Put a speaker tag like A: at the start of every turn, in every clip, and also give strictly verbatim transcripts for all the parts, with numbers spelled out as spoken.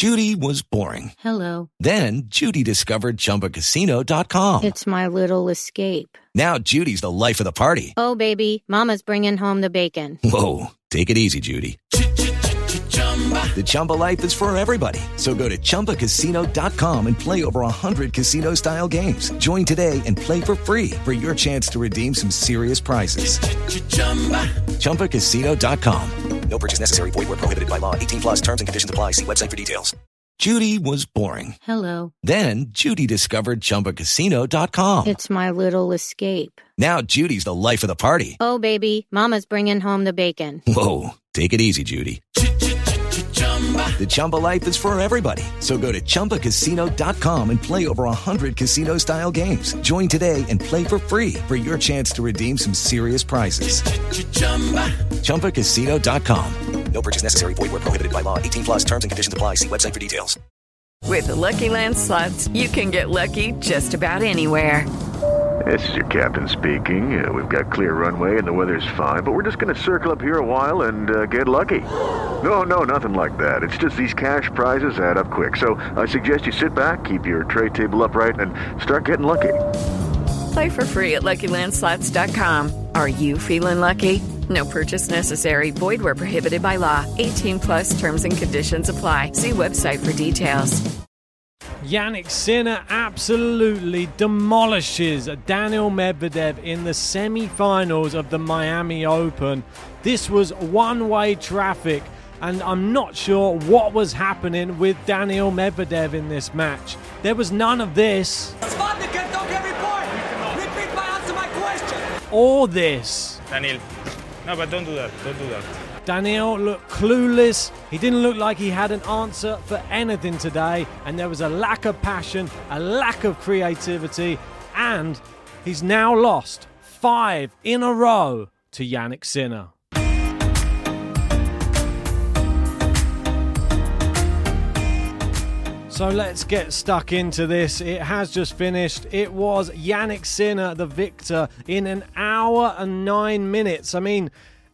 A: Judy was boring.
B: Hello.
A: Then Judy discovered Chumba Casino dot com.
B: It's my little escape.
A: Now Judy's the life of the party.
B: Oh, baby, mama's bringing home the bacon.
A: Whoa, take it easy, Judy. The Chumba life is for everybody. So go to Chumba Casino dot com and play over one hundred casino-style games. Join today and play for free for your chance to redeem some serious prizes. Chumba Casino dot com. No purchase necessary. Void where prohibited by law. eighteen plus terms and conditions apply. See website for details. Judy was boring.
B: Hello.
A: Then Judy discovered Chumba Casino dot com.
B: It's my little escape.
A: Now Judy's the life of the party.
B: Oh, baby, mama's bringing home the bacon.
A: Whoa, take it easy, Judy. The Chumba life is for everybody. So go to Chumba Casino dot com and play over one hundred casino-style games. Join today and play for free for your chance to redeem some serious prizes. Chumba Casino dot com. No purchase necessary. Void where prohibited by law. eighteen plus terms and conditions apply. See website for details.
C: With the Lucky Land Slots, you can get lucky just about anywhere.
D: This is your captain speaking. Uh, we've got clear runway and the weather's fine, but we're just going to circle up here a while and uh, get lucky. No, no, nothing like that. It's just these cash prizes add up quick. So I suggest you sit back, keep your tray table upright, and start getting lucky.
C: Play for free at Lucky Land Slots dot com. Are you feeling lucky? No purchase necessary. Void where prohibited by law. eighteen plus terms and conditions apply. See website for details.
E: Jannik Sinner absolutely demolishes Daniil Medvedev in the semi-finals of the Miami Open. This was one-way traffic, and I'm not sure what was happening with Daniil Medvedev in this match. There was none of this. Or this.
F: Daniil. No, but don't do that. Don't do that.
E: Daniil looked clueless. He didn't look like he had an answer for anything today, and there was a lack of passion, a lack of creativity, and he's now lost five in a row to Jannik Sinner. So let's get stuck into this. It has just finished. It was Jannik Sinner, the victor, in an hour and nine minutes. I mean,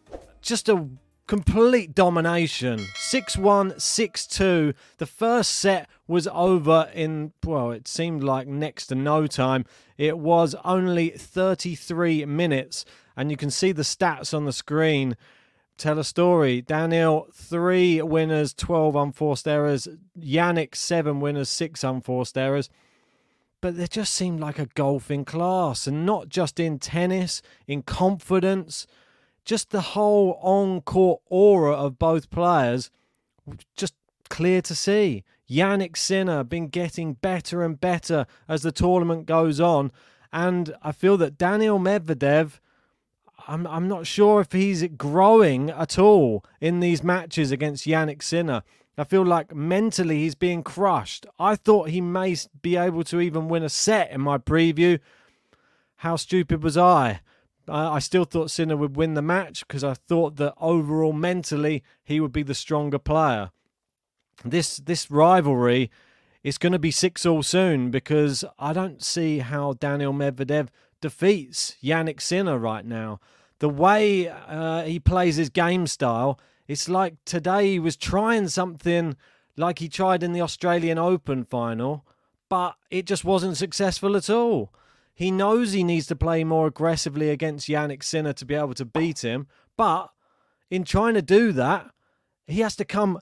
E: just a complete domination. six one, six two. The first set was over in, well, it seemed like next to no time. It was only thirty-three minutes. And you can see the stats on the screen tell a story. Daniil, three winners, twelve unforced errors. Jannik, seven winners, six unforced errors. But they just seemed like a golf in class. And not just in tennis, in confidence. Just the whole on-court aura of both players, just clear to see. Jannik Sinner been getting better and better as the tournament goes on. And I feel that Daniil Medvedev, I'm, I'm not sure if he's growing at all in these matches against Jannik Sinner. I feel like mentally he's being crushed. I thought he may be able to even win a set in my preview. How stupid was I? I still thought Sinner would win the match because I thought that overall mentally he would be the stronger player. This this rivalry is going to be six all soon because I don't see how Daniil Medvedev defeats Jannik Sinner right now. The way uh, he plays his game style, it's like today he was trying something like he tried in the Australian Open final, but it just wasn't successful at all. He knows he needs to play more aggressively against Jannik Sinner to be able to beat him. But in trying to do that, he has to come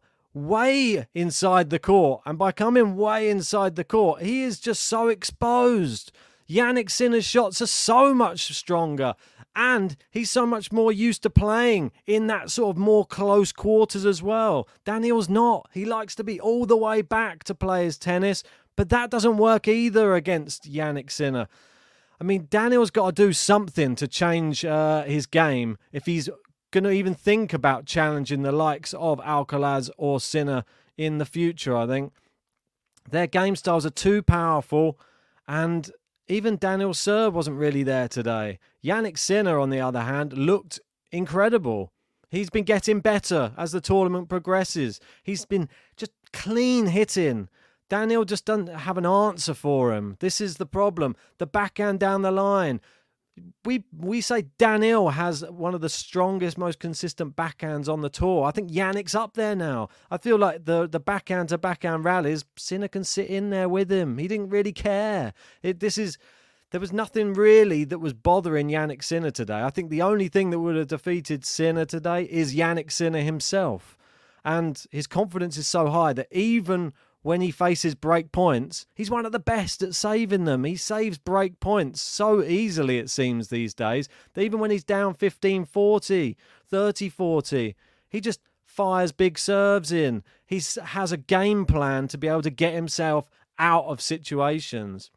E: way inside the court. And by coming way inside the court, he is just so exposed. Jannik Sinner's shots are so much stronger. And he's so much more used to playing in that sort of more close quarters as well. Daniil's not. He likes to be all the way back to play his tennis. But that doesn't work either against Jannik Sinner. I mean, Daniil's got to do something to change uh, his game if he's going to even think about challenging the likes of Alcaraz or Sinner in the future, I think. Their game styles are too powerful, and even Daniil's serve wasn't really there today. Jannik Sinner, on the other hand, looked incredible. He's been getting better as the tournament progresses. He's been just clean hitting. Daniil just doesn't have an answer for him. This is the problem. The backhand down the line. we we say Daniil has one of the strongest, most consistent backhands on the tour. I think Jannik's up there now. I feel like the the backhand to backhand rallies, Sinner can sit in there with him. He didn't really care. It, this is there was nothing really that was bothering Jannik Sinner today. I think the only thing that would have defeated Sinner today is Jannik Sinner himself, and his confidence is so high that even when he faces break points, he's one of the best at saving them. He saves break points so easily, it seems, these days, that even when he's down fifteen forty, thirty forty, he just fires big serves in. He has a game plan to be able to get himself out of situations.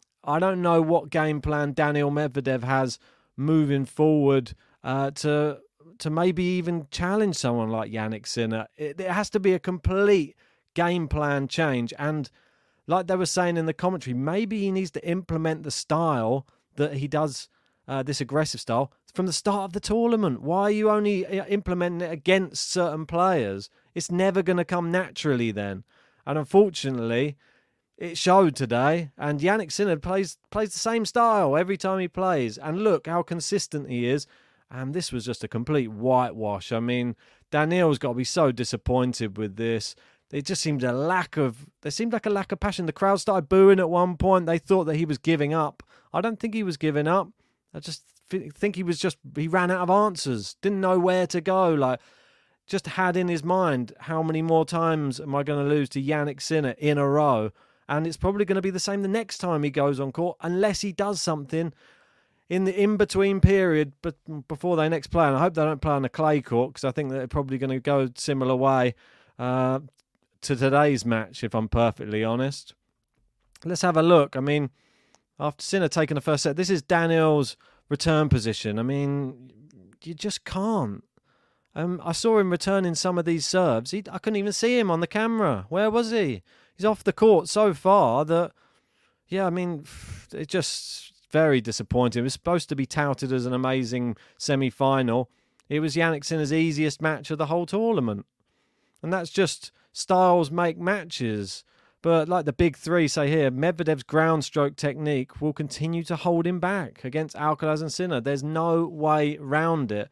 E: I don't know what game plan Daniil Medvedev has moving forward uh, to, to maybe even challenge someone like Jannik Sinner. It, it has to be a complete game plan change, and like they were saying in the commentary, maybe he needs to implement the style that he does, uh, this aggressive style, from the start of the tournament. Why are you only implementing it against certain players? It's never going to come naturally then, and unfortunately it showed today. And Jannik Sinner plays plays the same style every time he plays, and look how consistent he is. And this was just a complete whitewash. I mean, Daniil's got to be so disappointed with this. It just seemed a lack of, there seemed like a lack of passion. The crowd started booing at one point. They thought that he was giving up. I don't think he was giving up. I just think he was just, he ran out of answers. Didn't know where to go. Like, just had in his mind, how many more times am I going to lose to Jannik Sinner in a row? And it's probably going to be the same the next time he goes on court, unless he does something in the in-between period, but before they next play. And I hope they don't play on a clay court, because I think they're probably going to go a similar way uh, to today's match, if I'm perfectly honest. Let's have a look. I mean, after Sinner taking the first set, this is Daniil's return position. I mean, you just can't. Um, I saw him returning some of these serves. He, I couldn't even see him on the camera. Where was he? He's off the court so far that, yeah, I mean, it's just very disappointing. It was supposed to be touted as an amazing semi-final. It was Jannik Sinner's easiest match of the whole tournament. And that's just styles make matches. But like the big three say here, Medvedev's ground stroke technique will continue to hold him back against Alcaraz and Sinner. There's no way round it.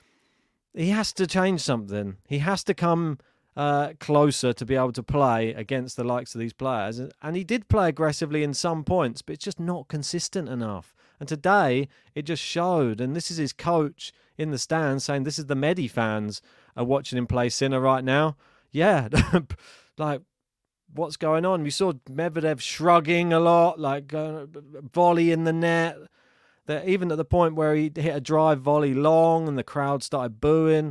E: He has to change something. He has to come uh, closer to be able to play against the likes of these players. And he did play aggressively in some points, but it's just not consistent enough. And today, it just showed. And this is his coach in the stands saying, this is the Medi fans are watching him play Sinner right now. Yeah, like, what's going on? We saw Medvedev shrugging a lot, like uh, volley in the net. That even at the point where he hit a drive volley long and the crowd started booing.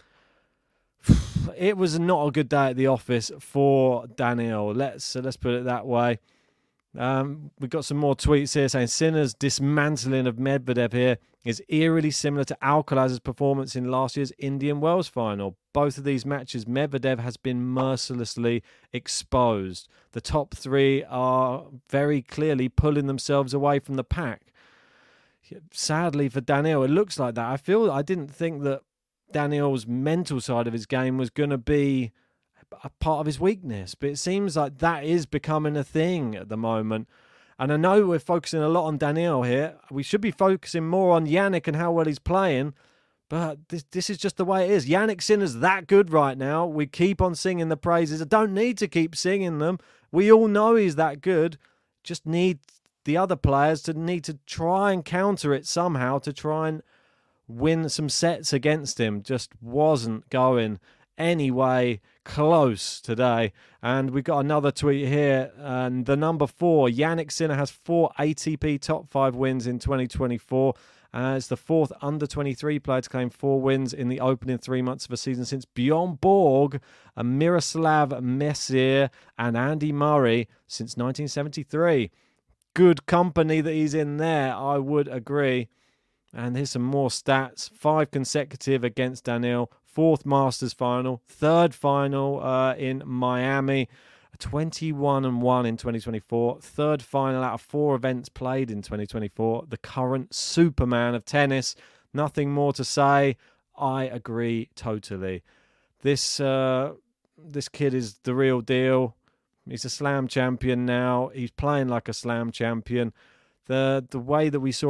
E: It was not a good day at the office for Daniil. Let's let's put it that way. Um, we've got some more tweets here saying Sinner's dismantling of Medvedev here is eerily similar to Alcaraz's performance in last year's Indian Wells final. Both of these matches, Medvedev has been mercilessly exposed. The top three are very clearly pulling themselves away from the pack. Sadly for Daniil, it looks like that. I feel I didn't think that Daniil's mental side of his game was going to be a part of his weakness, but it seems like that is becoming a thing at the moment. And I know we're focusing a lot on Daniil here. We should be focusing more on Jannik and how well he's playing, but this this is just the way it is. Jannik Sinner's that good right now. We keep on singing the praises. I don't need to keep singing them. We all know he's that good. Just need the other players to need to try and counter it somehow, to try and win some sets against him. Just wasn't going anyway close today. And we've got another tweet here, and the number four, Jannik Sinner has four A T P top five wins in twenty twenty-four. Uh, it's the fourth under twenty-three player to claim four wins in the opening three months of a season since Bjorn Borg, Miroslav Messier and Andy Murray since nineteen seventy-three. Good company that he's in there, I would agree. And here's some more stats. Five consecutive against Daniil. Fourth Masters final. Third final uh, in Miami. twenty-one and one in twenty twenty-four. Third final out of four events played in twenty twenty-four. The current Superman of tennis. Nothing more to say. I agree totally. This uh, this kid is the real deal. He's a slam champion now. He's playing like a slam champion. The the way that we saw him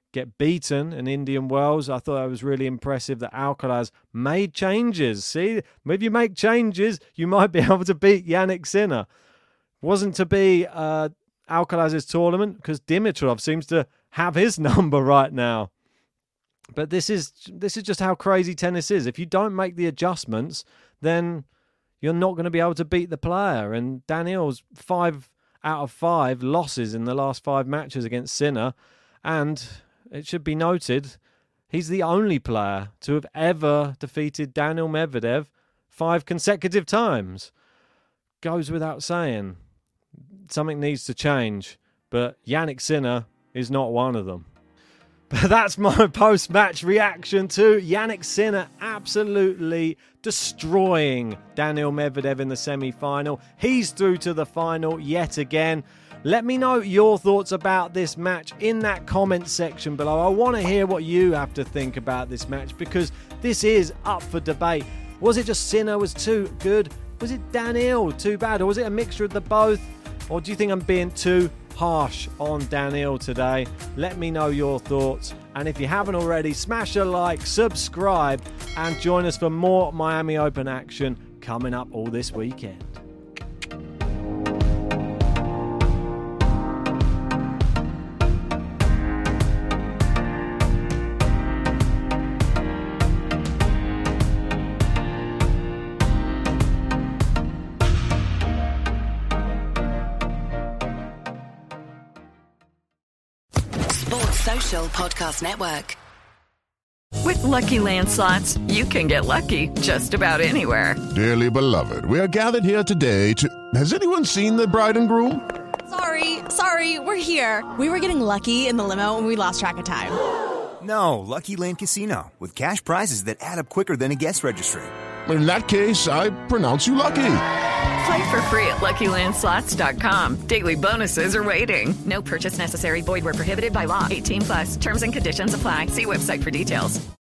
E: get beaten in Indian Wells. I thought it was really impressive that Alcaraz made changes. See, if you make changes, you might be able to beat Jannik Sinner. Wasn't to be uh, Alcaraz's tournament because Dimitrov seems to have his number right now. But this is this is just how crazy tennis is. If you don't make the adjustments, then you're not going to be able to beat the player. And Daniil's five out of five losses in the last five matches against Sinner. And it should be noted, he's the only player to have ever defeated Daniil Medvedev five consecutive times. Goes without saying. Something needs to change. But Jannik Sinner is not one of them. But that's my post-match reaction to Jannik Sinner absolutely destroying Daniil Medvedev in the semi-final. He's through to the final yet again. Let me know your thoughts about this match in that comment section below. I want to hear what you have to think about this match because this is up for debate. Was it just Sinner was too good? Was it Daniil too bad? Or was it a mixture of the both? Or do you think I'm being too harsh on Daniil today? Let me know your thoughts. And if you haven't already, smash a like, subscribe, and join us for more Miami Open action coming up all this weekend.
G: Social Podcast Network.
C: With Lucky Land Slots, you can get lucky just about anywhere.
H: Dearly beloved, we are gathered here today to... Has anyone seen the bride and groom?
I: Sorry, sorry, we're here. We were getting lucky in the limo and we lost track of time.
J: No, Lucky Land Casino, with cash prizes that add up quicker than a guest registry.
H: In that case, I pronounce you lucky.
C: Play for free at Lucky Land Slots dot com. Daily bonuses are waiting. No purchase necessary. Void where prohibited by law. eighteen plus. Terms and conditions apply. See website for details.